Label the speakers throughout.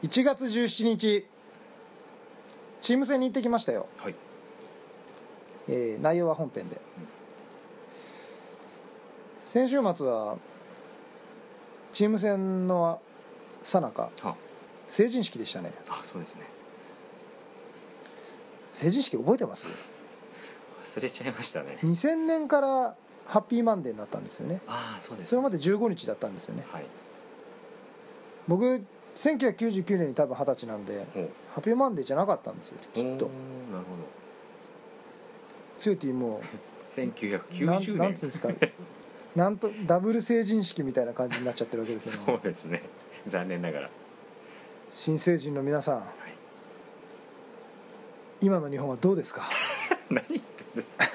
Speaker 1: 1月17日チーム戦に行ってきましたよ、
Speaker 2: はい。
Speaker 1: 内容は本編で、先週末はチーム戦の最中成人式でしたね。
Speaker 2: そうですね。
Speaker 1: 成人式覚えてます？
Speaker 2: 忘れちゃいましたね。
Speaker 1: 2000年からハッピーマンデーになったんですよね。
Speaker 2: そうです、
Speaker 1: それまで15日だったんですよね。
Speaker 2: はい。
Speaker 1: 僕1999年に多分20歳なんでハッピーマンデーじゃなかったんですよきっと。
Speaker 2: なるほど。
Speaker 1: つよティも
Speaker 2: 1990年
Speaker 1: なんつうんですかなんとダブル成人式みたいな感じになっちゃってるわけですよね。
Speaker 2: そうですね。残念ながら。
Speaker 1: 新成人の皆さん、今の日本はどうですか？
Speaker 2: 何言ってんですか？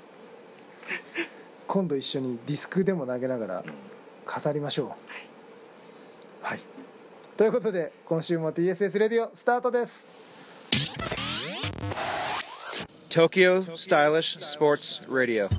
Speaker 1: 今度一緒にディスクでも投げながら語りましょう。はい、ということで今週も TSS レディオスタートです。
Speaker 3: Tokyo Stylish Sports Radio.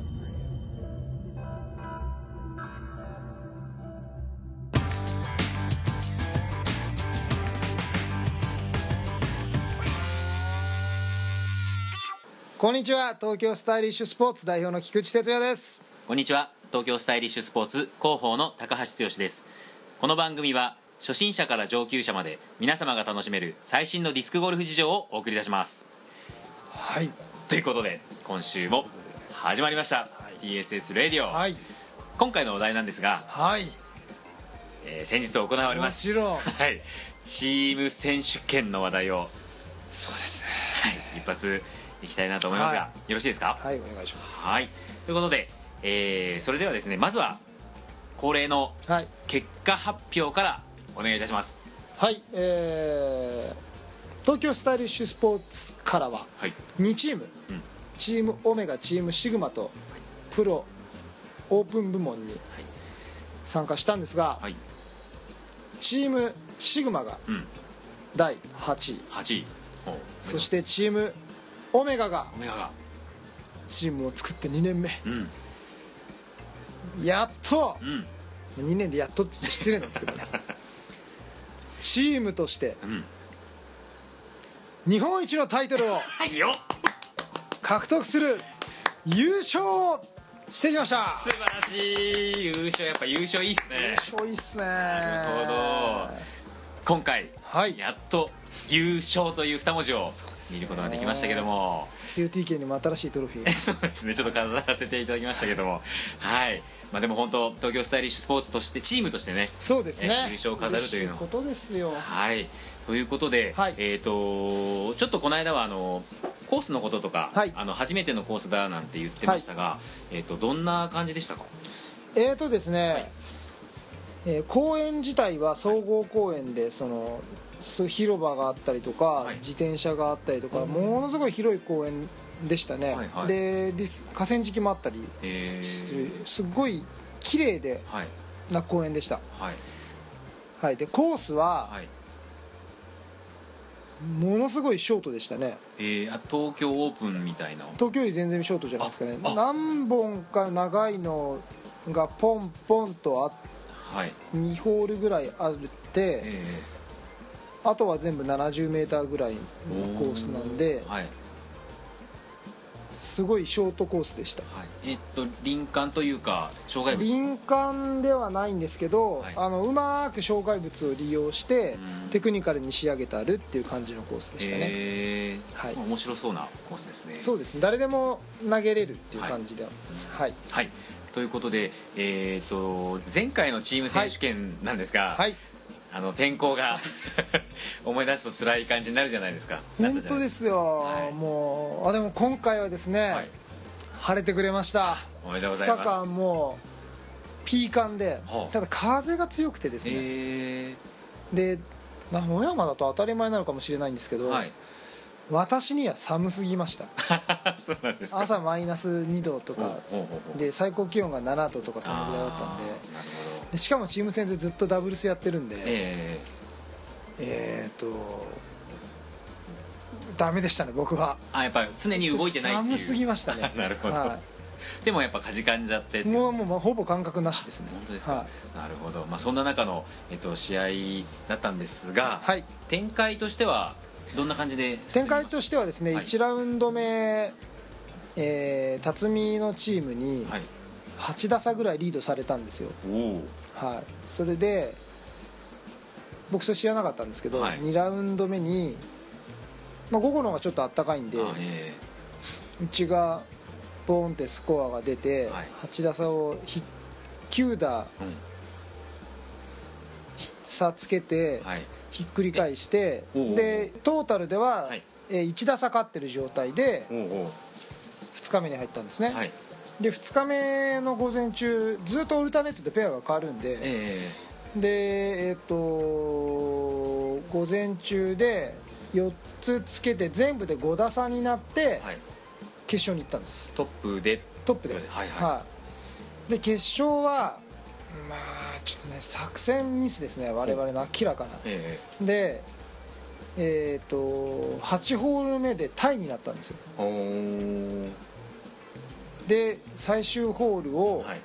Speaker 1: こんにちは、東京スタイリッシュスポーツ代表の菊池哲也です。
Speaker 4: こんにちは、東京スタイリッシュスポーツ広報の高橋剛です。この番組は初心者から上級者まで皆様が楽しめる最新のディスクゴルフ事情をお送り出します。
Speaker 1: はい、
Speaker 4: ということで今週も始まりました、TSS レディオ、
Speaker 1: はい
Speaker 4: 今回のお題なんですが、
Speaker 1: はい、
Speaker 4: 先日行われました、
Speaker 1: もちろん
Speaker 4: はい、チーム選手権の話題を、
Speaker 1: そうですね、
Speaker 4: 一発いきたいなと思いますが、よろしいですか？
Speaker 1: はい、お願いします。
Speaker 4: はい、ということで、それではですね、まずは恒例の
Speaker 1: はい
Speaker 4: 結果発表からお願いいたします。
Speaker 1: はい、東京スタイリッシュスポーツからは
Speaker 4: はい
Speaker 1: 2チーム、チームオメガ、チームシグマとプロオープン部門に参加したんですが、
Speaker 4: はい
Speaker 1: チームシグマが第8位、
Speaker 4: 8位、
Speaker 1: そしてチームオメガが
Speaker 4: オメガが、
Speaker 1: チームを作って2年目、
Speaker 4: うん
Speaker 1: やっと、
Speaker 4: うん
Speaker 1: 2年でやっとって失礼なんですけどねチームとして日本一のタイトルを
Speaker 4: はいよ、
Speaker 1: 獲得する優勝をしてきました。
Speaker 4: 素晴らしい優勝、やっぱ優勝いいっすね。
Speaker 1: 優勝いいっすね。
Speaker 4: なるほど、今回、
Speaker 1: はい
Speaker 4: やっと優勝という2文字を見ることができましたけども、
Speaker 1: つよ TK にも新しいトロフィー
Speaker 4: そうですね、ちょっと飾らせていただきましたけども、はい、でも本当東京スタイリッシュスポーツとしてチームとしてね、
Speaker 1: そうですね、
Speaker 4: 優勝を飾るというの
Speaker 1: 嬉しいことですよ。
Speaker 4: はいということで、
Speaker 1: はい
Speaker 4: ちょっとこの間はコースのこととか、
Speaker 1: はい
Speaker 4: 初めてのコースだなんて言ってましたが、どんな感じでしたか？
Speaker 1: ですね、公園自体は総合公園で広場があったりとか、
Speaker 4: はい
Speaker 1: 自転車があったりとか、ものすごい広い公園でしたね、
Speaker 4: はいはい
Speaker 1: で河川敷もあったりすっごい綺麗で
Speaker 4: はい
Speaker 1: な公園でした。
Speaker 4: はい
Speaker 1: はい、でコースは
Speaker 4: はい、
Speaker 1: ものすごいショートでしたね。
Speaker 4: 東京オープンみたいな。
Speaker 1: 東京より全然ショートじゃないですかね。
Speaker 4: あ
Speaker 1: 何本か長いのがポンポンと
Speaker 4: はい
Speaker 1: 2ホールぐらいあって、あとは全部 70m ぐらいのコースなんで、
Speaker 4: はい
Speaker 1: すごいショートコースでした。
Speaker 4: はい、林間というか障害物、
Speaker 1: 林間ではないんですけど、
Speaker 4: はい、
Speaker 1: うまく障害物を利用して
Speaker 4: うん
Speaker 1: テクニカルに仕上げてあるっていう感じのコースでしたね。はい
Speaker 4: 面白そうなコースですね。
Speaker 1: そうですね、誰でも投げれるっていう感じで、はい
Speaker 4: はい、ということで、前回のチーム選手権なんですが、
Speaker 1: はい、
Speaker 4: 天候が思い出すと辛い感じになるじゃないですか。
Speaker 1: 本当ですよ、
Speaker 4: はい
Speaker 1: もうでも今回はですね、
Speaker 4: はい
Speaker 1: 晴れてくれました。
Speaker 4: おめでとうございます。
Speaker 1: 2日間もうピーカンで、
Speaker 4: はあ
Speaker 1: ただ風が強くてですね、で野山だと当たり前なのかもしれないんですけど、
Speaker 4: はい、
Speaker 1: 私には寒すぎました
Speaker 4: そうなんですか。
Speaker 1: 朝マイナス2度とか
Speaker 4: ほうほうほう
Speaker 1: で最高気温が7度とかそのぐらいだったん
Speaker 4: なる
Speaker 1: でしかもチーム戦でずっとダブルスやってるんで、
Speaker 4: ほど。
Speaker 1: ダメでしたね僕は。
Speaker 4: やっぱり常に動いてないっていう。
Speaker 1: 寒すぎましたね
Speaker 4: なるほど、
Speaker 1: は
Speaker 4: でもやっぱかじかんじゃって
Speaker 1: もうほぼ感覚なしですね。
Speaker 4: 本当ですか、
Speaker 1: は
Speaker 4: なるほど、そんな中の、試合だったんですが、
Speaker 1: はい
Speaker 4: 展開としてはどんな感じで
Speaker 1: 展開としてはですね、
Speaker 4: はい
Speaker 1: 1ラウンド目、辰巳のチームに
Speaker 4: はい、
Speaker 1: 8打差ぐらいリードされたんですよ。
Speaker 4: おお、
Speaker 1: はい、それで僕それ知らなかったんですけど、
Speaker 4: はい
Speaker 1: 2ラウンド目に、午後の方がちょっとあったかいんで、
Speaker 4: あ
Speaker 1: うちがボーンってスコアが出て、
Speaker 4: はい
Speaker 1: 8打差を9打
Speaker 4: うん
Speaker 1: 差つけて、
Speaker 4: はい
Speaker 1: ひっくり返して
Speaker 4: おう
Speaker 1: でトータルでは、
Speaker 4: はい
Speaker 1: 1打差勝ってる状態で
Speaker 4: おうおう
Speaker 1: 2日目に入ったんですね、
Speaker 4: はい、
Speaker 1: で2日目の午前中ずっとオルタネットでペアが変わるんで、で午前中で4つつけて全部で5打差になって
Speaker 4: はい、
Speaker 1: 決勝に行ったんです。
Speaker 4: トップで
Speaker 1: トップで、
Speaker 4: はいはい
Speaker 1: はいで決勝はちょっとね作戦ミスですね、我々の明らかな。で8ホール目でタイになったんですよ。
Speaker 4: おー、
Speaker 1: で最終ホールを
Speaker 4: はい、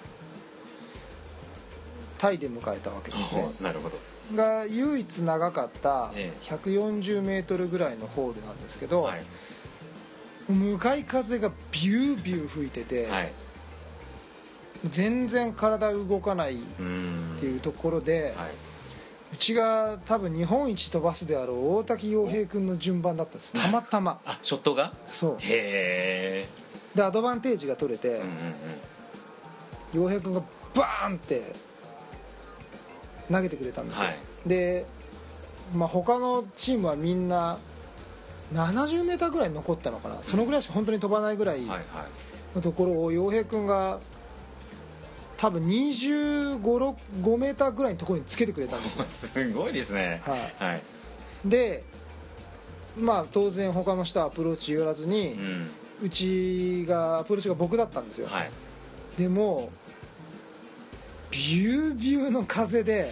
Speaker 1: タイで迎えたわけですね、
Speaker 4: なるほど、
Speaker 1: が唯一長かった
Speaker 4: え
Speaker 1: 140メートルぐらいのホールなんですけど、
Speaker 4: はい
Speaker 1: 向かい風がビュービュー吹いてて、
Speaker 4: はい、
Speaker 1: 全然体動かないっ
Speaker 4: うーん
Speaker 1: ていうところで、
Speaker 4: はい、
Speaker 1: うちが多分日本一飛ばすであろう大滝陽平君の順番だったんです、たまたま。
Speaker 4: あ、ショットが
Speaker 1: そう
Speaker 4: へえ、
Speaker 1: でアドバンテージが取れて、
Speaker 4: うんうんうん、
Speaker 1: 陽平君がバーンって投げてくれたんですよ、
Speaker 4: はい
Speaker 1: で、他のチームはみんな70メーターぐらい残ったのかな、そのぐらいしか本当に飛ばないぐらい
Speaker 4: はいはい、
Speaker 1: のところを陽平君が多分25メーターぐらいのところにつけてくれたんですね
Speaker 4: すごいですね、
Speaker 1: はい
Speaker 4: はい、
Speaker 1: で当然他の人はアプローチ寄らずに、
Speaker 4: うん、
Speaker 1: アプローチが僕だったんですよ、
Speaker 4: はい、
Speaker 1: でもビュービューの風で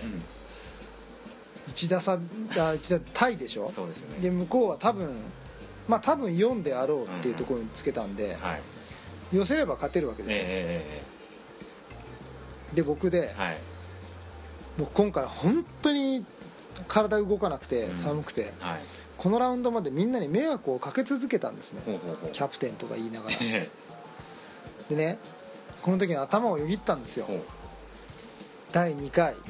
Speaker 1: 1打差タイでしょ。
Speaker 4: そうですね、
Speaker 1: で向こうは多分4であろうっていうところにつけたんで、
Speaker 4: はい、
Speaker 1: 寄せれば勝てるわけですよ、で僕で、
Speaker 4: はい、
Speaker 1: もう今回本当に体動かなくて
Speaker 4: うん
Speaker 1: 寒くて、
Speaker 4: はい、
Speaker 1: このラウンドまでみんなに迷惑をかけ続けたんですね、
Speaker 4: ほうほうほう
Speaker 1: キャプテンとか言いながら
Speaker 4: え
Speaker 1: でね、この時に頭をよぎったんですよ。
Speaker 4: ほう、
Speaker 1: 第2回
Speaker 4: うん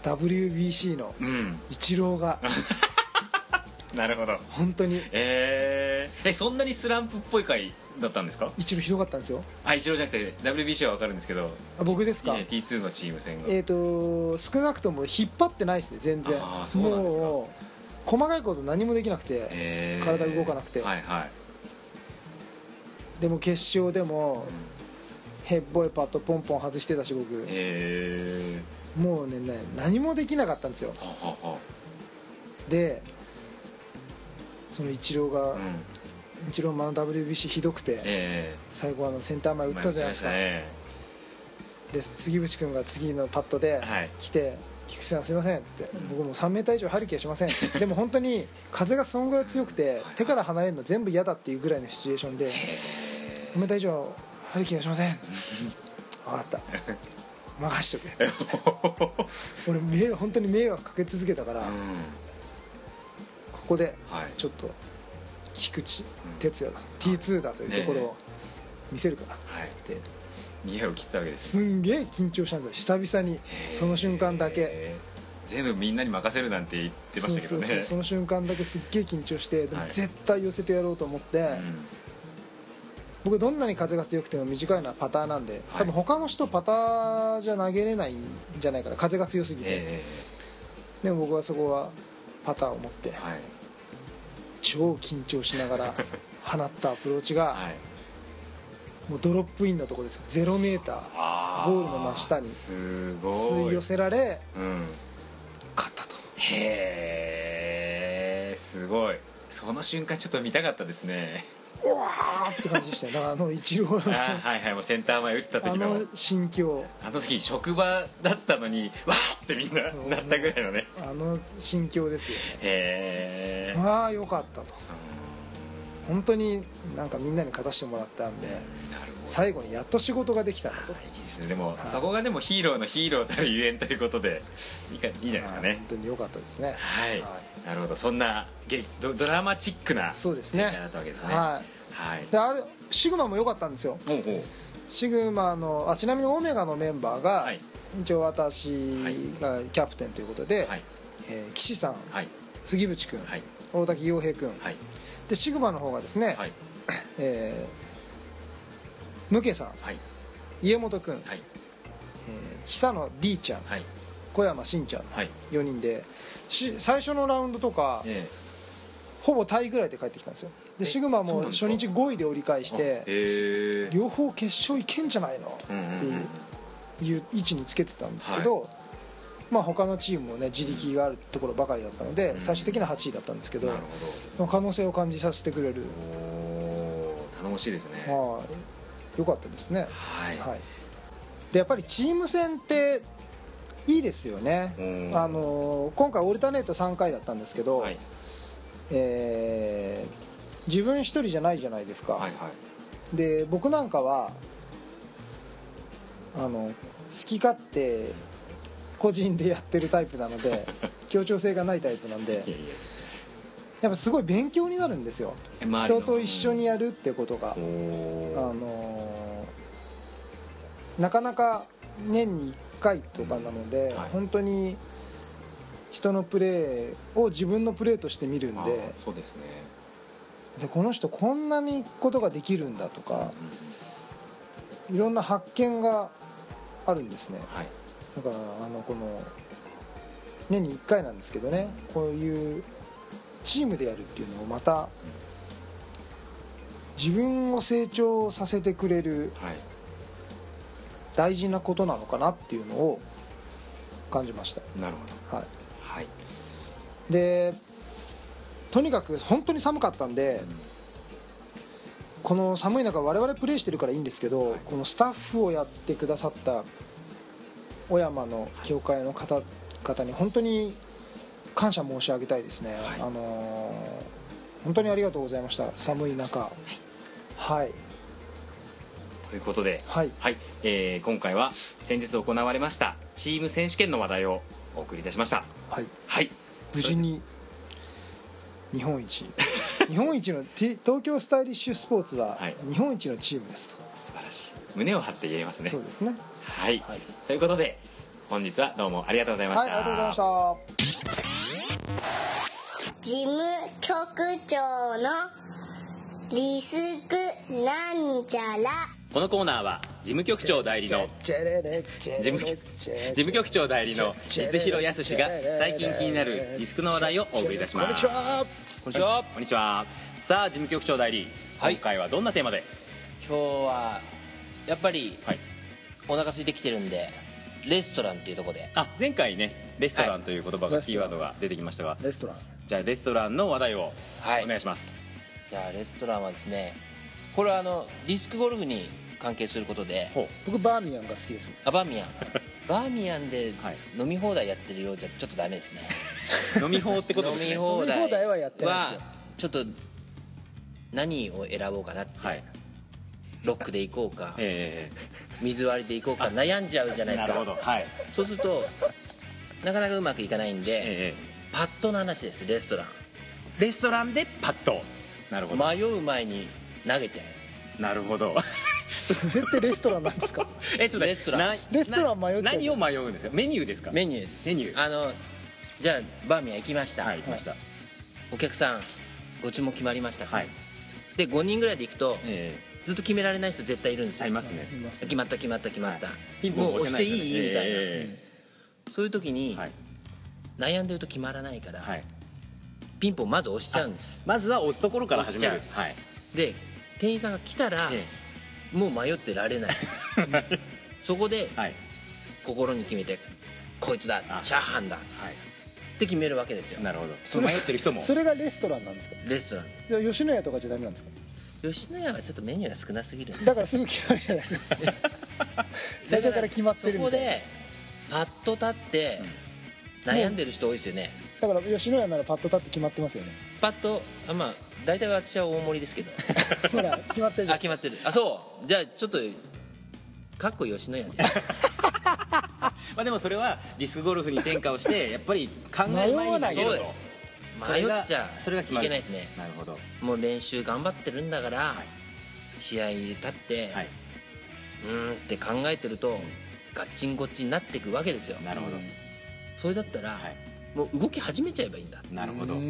Speaker 1: WBC の
Speaker 4: うん
Speaker 1: イチローが
Speaker 4: なるほど、
Speaker 1: 本当に
Speaker 4: そんなにスランプっぽい回だったんですか？
Speaker 1: イチローひどかったんですよ。
Speaker 4: あ、一郎じゃなくて WBC は分かるんですけど、
Speaker 1: あ、僕ですか？
Speaker 4: T2 のチーム戦が、
Speaker 1: 少なくとも引っ張ってないですね、全然。
Speaker 4: あー、そうなんですか。
Speaker 1: もう細かいこと何もできなくて、体動かなくて、
Speaker 4: はいはい、
Speaker 1: でも決勝でもヘッボイパットポンポン外してたし、僕もうね何もできなかったんですよ。
Speaker 4: ははは、
Speaker 1: でそのイチローが、
Speaker 4: うん、
Speaker 1: イチローもWBC ひどくて、最後センター前打ったじゃないですか、で杉渕君が次のパットで
Speaker 4: はい
Speaker 1: 来て「菊池さんすいません」っつって、僕もう3メーター以上入る気がしませんでも本当に風がそんぐらい強くて手から離れるの全部嫌だっていうぐらいのシチュエーションで「5メーター以上入る気がしません」分かった任しとけ俺本当に迷惑かけ続けたから、
Speaker 4: うん、
Speaker 1: ここで
Speaker 4: はい、
Speaker 1: ちょっと菊池哲也だ T2 だというところを見せるから
Speaker 4: はい
Speaker 1: って
Speaker 4: 見栄を切ったわけです。
Speaker 1: すんげえ緊張したんですよ、久々に。その瞬間だけ
Speaker 4: 全部みんなに任せるなんて言ってましたけどね。
Speaker 1: そうその瞬間だけすっげえ緊張して、でも
Speaker 4: はい
Speaker 1: 絶対寄せてやろうと思って、僕どんなに風が強くても短いのはパターなんで、多分他の人パターじゃ投げれないんじゃないかな、風が強すぎて、でも僕はそこはパターを持って
Speaker 4: はい
Speaker 1: 超緊張しながら放ったアプローチが、
Speaker 4: はい、
Speaker 1: もうドロップインのところですよ、0メーターゴールの真下に
Speaker 4: すごい
Speaker 1: 吸い寄せられ
Speaker 4: うん、
Speaker 1: 勝ったと。
Speaker 4: へえ、すごい。その瞬間ちょっと見たかったですね。
Speaker 1: うわーって感じでしたよ。だからイチローの
Speaker 4: はいはい、もうセンター前打った時の
Speaker 1: 心境、
Speaker 4: あの時職場だったのにわーってみんななったぐらいのね。
Speaker 1: 心境ですよね。
Speaker 4: へえ、
Speaker 1: ああよかったと。 本当になんかみんなに勝たせてもらったんで、最後にやっと仕事ができたなと。
Speaker 2: いいですね。でも、そこがでもヒーローのヒーローたるゆえんということでいいじゃないですかね。
Speaker 1: 本当に良かったですね。
Speaker 2: はい、なるほど。そんなドラマチックな
Speaker 1: そうですね
Speaker 2: 展開だったわけですね。
Speaker 1: はい、であれシグマも良かったんですよ。シグマのちなみにオメガのメンバーが、一応私がキャプテンということで、岸さん、杉渕君、大滝陽平君、でシグマの方がですね、ムケさん、家元君、久野 D ちゃん、小山しんちゃん、4人で最初のラウンドとか、ほぼタイぐらいで帰ってきたんですよ。でシグマも初日5位で折り返して、両方決勝いけんじゃないのっていう位置につけてたんですけど、まあ他のチームもね自力があるところばかりだったので、最終的には8位だったんですけど、可能性を感じさせてくれる。
Speaker 2: 頼もしいですね。
Speaker 1: 良かったですね。でやっぱりチーム戦っていいですよね。今回オルタネート3回だったんですけど、自分一人じゃないじゃないですか。で僕なんかは好き勝手個人でやってるタイプなので協調性がないタイプなんで、やっぱすごい勉強になるんですよ。人と一緒にやるってことがなかなか年に1回とかなので、本当に人のプレーを自分のプレーとして見るんで、
Speaker 2: そうですね。
Speaker 1: でこの人こんなにことができるんだとか、いろんな発見があるんですね。だからこの年に1回なんですけどね、こういうチームでやるっていうのをまた自分を成長させてくれる大事なことなのかなっていうのを感じました。
Speaker 2: なるほど。
Speaker 1: でとにかく本当に寒かったんで、この寒い中我々プレーしてるからいいんですけど、このスタッフをやってくださった小山の協会の方々に本当に感謝申し上げたいですね。本当にありがとうございました、寒い中。
Speaker 2: ということで、今回は先日行われましたチーム選手権の話題をお送りいたしました。
Speaker 1: 無事に日本一の東京スタイリッシュスポーツは日本一のチームですと。
Speaker 2: 素晴らしい。胸を張って言えますね。
Speaker 1: そうですね。
Speaker 2: ということで本日はどうもありがとうございました。
Speaker 1: ありがとうございました。
Speaker 5: 事務局長のリスクなんちゃら。
Speaker 4: このコーナーは事務局長代理の実弘康が最近気になるリスクの話題をお送りいたします。こんにちは。さあ事務局長代理、今回はどんなテーマで？
Speaker 6: 今日はやっぱりお腹空いてきてるんでレストランっていうところで、
Speaker 4: 前回ねレストランという言葉がキーワードが出てきましたが、
Speaker 1: レストラン、
Speaker 4: じゃあレストランの話題をお願いします。
Speaker 6: じゃあレストランはですね、これはディスクゴルフに関係することで、
Speaker 1: 僕バーミヤンが好きです。
Speaker 6: バーミヤンで飲み放題やってるようじゃちょっとダメですね。
Speaker 4: 飲み放ってことですね。
Speaker 6: 飲み放題
Speaker 1: はやってないですよ。
Speaker 6: ちょっと何を選ぼうかなって、ロックで行こうか、水割りで行こうか悩んじゃうじゃないですか。そうするとなかなかうまくいかないんで、パットの話です。レストランでパット。なるほど。迷う前に投げちゃう。
Speaker 4: なるほど。
Speaker 1: それってレストランなんですか？
Speaker 6: ちょっとレストラン
Speaker 1: 迷っちゃう。
Speaker 4: 何を迷うんですか？メニューですか？
Speaker 6: メニュー。じゃあバーミヤン行きました。
Speaker 4: 行きました。
Speaker 6: お客さんご注文決まりましたか？で5人ぐらいで行くとずっと決められない人絶対いるんですよ。
Speaker 4: いますね。
Speaker 6: 決まったピンポン
Speaker 4: もう
Speaker 6: 押していいみたいな。そういう時に悩んでると決まらないからピンポンまず押しちゃうんです。
Speaker 4: まずは押すところから始める。
Speaker 6: で店員さんが来たらもう迷ってられない。そこで心に決めてこいつだ、チャーハンだって決めるわけですよ。
Speaker 4: なるほど。迷ってる人も
Speaker 1: それがレストランなんですか？
Speaker 6: レストラン
Speaker 1: じゃあ吉野家とかじゃダメなんですか？
Speaker 6: 吉野家はちょっとメニューが少なすぎる。
Speaker 1: だからすぐ決まるじゃないですか。最初から決まってるみたいな。
Speaker 6: そこでパッと立って悩んでる人多いですよね。
Speaker 1: だから吉野家ならパッと立って決まってますよね。
Speaker 6: パッとまあ大体私は大盛りですけど
Speaker 1: ほら決まってるじゃん。
Speaker 6: 決まってる。そうじゃあちょっとかっこ吉野家で
Speaker 2: まあでもそれはディスクゴルフに転化をしてやっぱり考える前に投げろと。
Speaker 6: そうです迷っちゃ
Speaker 2: それが決まる。
Speaker 6: いけないですね。
Speaker 2: なるほど。
Speaker 6: もう練習頑張ってるんだから、試合立って、って考えてるとガッチンゴッチになっていくわけですよ。
Speaker 2: なるほど。
Speaker 6: それだったら、もう動き始めちゃえばいいんだ。
Speaker 2: なるほど。はい。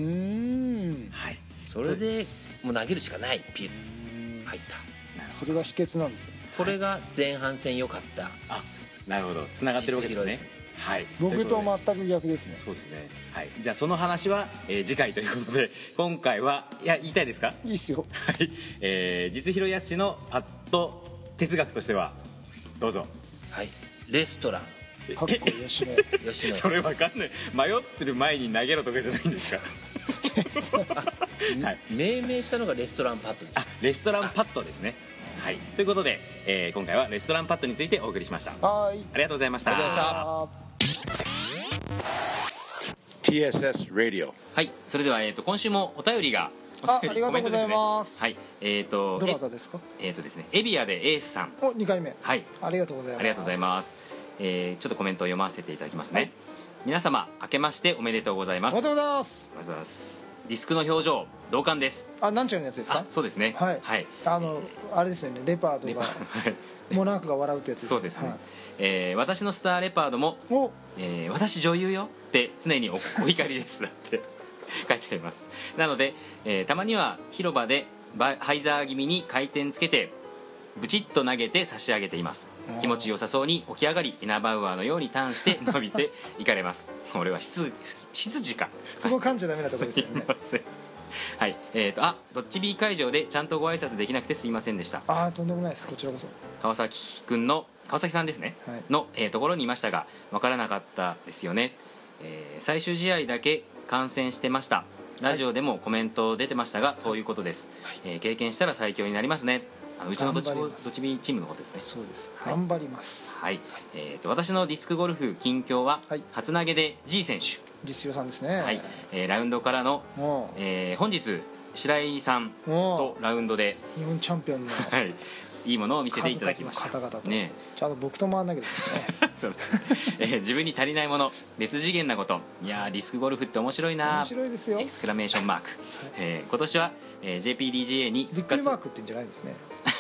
Speaker 6: それでもう投げるしかない。ピュッ入った。
Speaker 1: それが秘訣なんですよ。
Speaker 6: これが前半戦良かった。
Speaker 2: なるほど。つながってるわけですね。はい。
Speaker 1: 僕と全く逆ですね。
Speaker 2: そうですね。はい。じゃあその話は次回ということで、今回は言いたいですか？
Speaker 1: いいっすよ。
Speaker 2: はい。実広康のパット哲学としてはどうぞ。
Speaker 6: はい。レストラン。
Speaker 1: かっこ吉野家。
Speaker 6: 吉野家。
Speaker 2: それわかんない。迷ってる前に投げろとかじゃないんですか？
Speaker 6: はい。命名したのがレストランパットです。
Speaker 2: レストランパットですね。はい。ということで、今回はレストランパットについてお送りしました。
Speaker 1: はい。
Speaker 2: ありがとうございました。
Speaker 6: ありがとうございました。
Speaker 3: TSS Radio。
Speaker 2: はい。それでは今週もお便りが。
Speaker 1: ありがとうございます。
Speaker 2: はい。
Speaker 1: どなたですか？
Speaker 2: ですね、エビアでエースさん。
Speaker 1: お、2回目。
Speaker 2: はい。
Speaker 1: ありがとうございます。
Speaker 2: ありがとうございます。ちょっとコメントを読ませていただきますね。皆様明けましておめでとうございます。
Speaker 1: おめでとうございます。
Speaker 2: まずはディスクの表情同感です。
Speaker 1: なんちゃらのやつですか？
Speaker 2: そうですね。
Speaker 1: はい。あれですよね。レパードがモナークが笑うってやつです。
Speaker 2: そうですね。私のスターレパードも私女優よって常にお怒りですだって書いてあります。なのでたまには広場でハイザー気味に回転つけてブチッと投げて差し上げています。気持ちよさそうに起き上がりイナバウアーのようにターンして伸びていかれます。俺は執事か。
Speaker 1: そこ噛んじゃダメなとこですよね。
Speaker 2: はい。ドッジビー会場でちゃんとご挨拶できなくてすいませんでした。
Speaker 1: とんでもないです。こちらこそ。
Speaker 2: 川崎さんですね、のところにいましたが分からなかったですよね。最終試合だけ観戦してました。ラジオでもコメント出てましたが、そういうことです。経験したら最強になりますね。うちのドッジビーチームのことですね。
Speaker 1: そうです。頑張ります。
Speaker 2: はい。私のディスクゴルフ近況は、初投げで G 選手、
Speaker 1: 実業さんですね。
Speaker 2: はい。ラウンドからの本日白井さんとラウンドで
Speaker 1: 日本チャンピオンの
Speaker 2: いいものを見せていただきました。
Speaker 1: 方々とね、ちゃんと僕と回んなきゃですね。
Speaker 2: そう自分に足りないもの、別次元なこと、いやーディスクゴルフって面白いな、
Speaker 1: 面白いですよ。
Speaker 2: エクスクラメーションマーク。今年は JPDGA に
Speaker 1: びっくりマークって言うんじゃないんですね。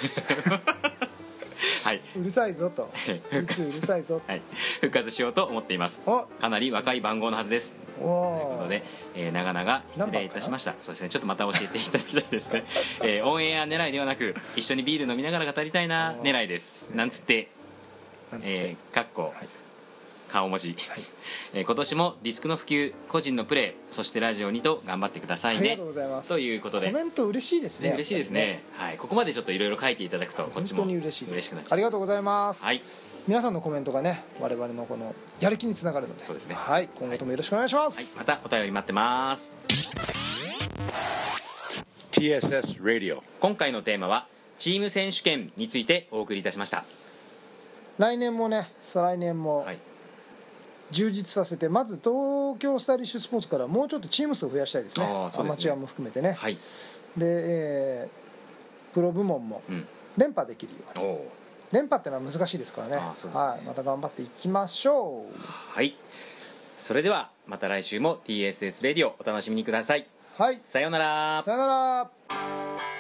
Speaker 2: はい、
Speaker 1: うるさいぞとうるさいぞ、
Speaker 2: はい、復活しようと思っています。かなり若い番号のはずです。ということで、長々失礼いたしました。そうですね、ちょっとまた教えていただきたいですね。オンエア狙いではなく、一緒にビール飲みながら語りたいな狙いです。なんつってかっこ顔文字、今年もディスクの普及、個人のプレー、そしてラジオにと頑張ってくださいね。
Speaker 1: ありがとうございます。
Speaker 2: ということで
Speaker 1: コメント嬉しいですね。
Speaker 2: 嬉しいですね。はい、ここまでちょっといろいろ書いていただくとこっちも
Speaker 1: 本当に嬉しいです。
Speaker 2: 嬉しくなっちゃう。
Speaker 1: ありがとうございます。
Speaker 2: はい。
Speaker 1: 皆さんのコメントがね、我々のこのやる気につながるので、
Speaker 2: そうですね。
Speaker 1: はい、今後ともよろしくお願いします。
Speaker 2: はい、またお便り待ってます。
Speaker 3: TSS Radio。
Speaker 2: 今回のテーマはチーム選手権についてお送りいたしました。
Speaker 1: 来年もね、再来年も、充実させて、まず東京スタイリッシュスポーツからもうちょっとチーム数を増やしたいですね。アマチュアも含めてね。はい、で、プロ部門も連覇できるように。連覇ってのは難しいですからね。はい、また頑張っていきましょう。
Speaker 2: はい。それではまた来週も TSS レディオお楽しみにください。
Speaker 1: はい。
Speaker 2: さようなら。
Speaker 1: さようなら。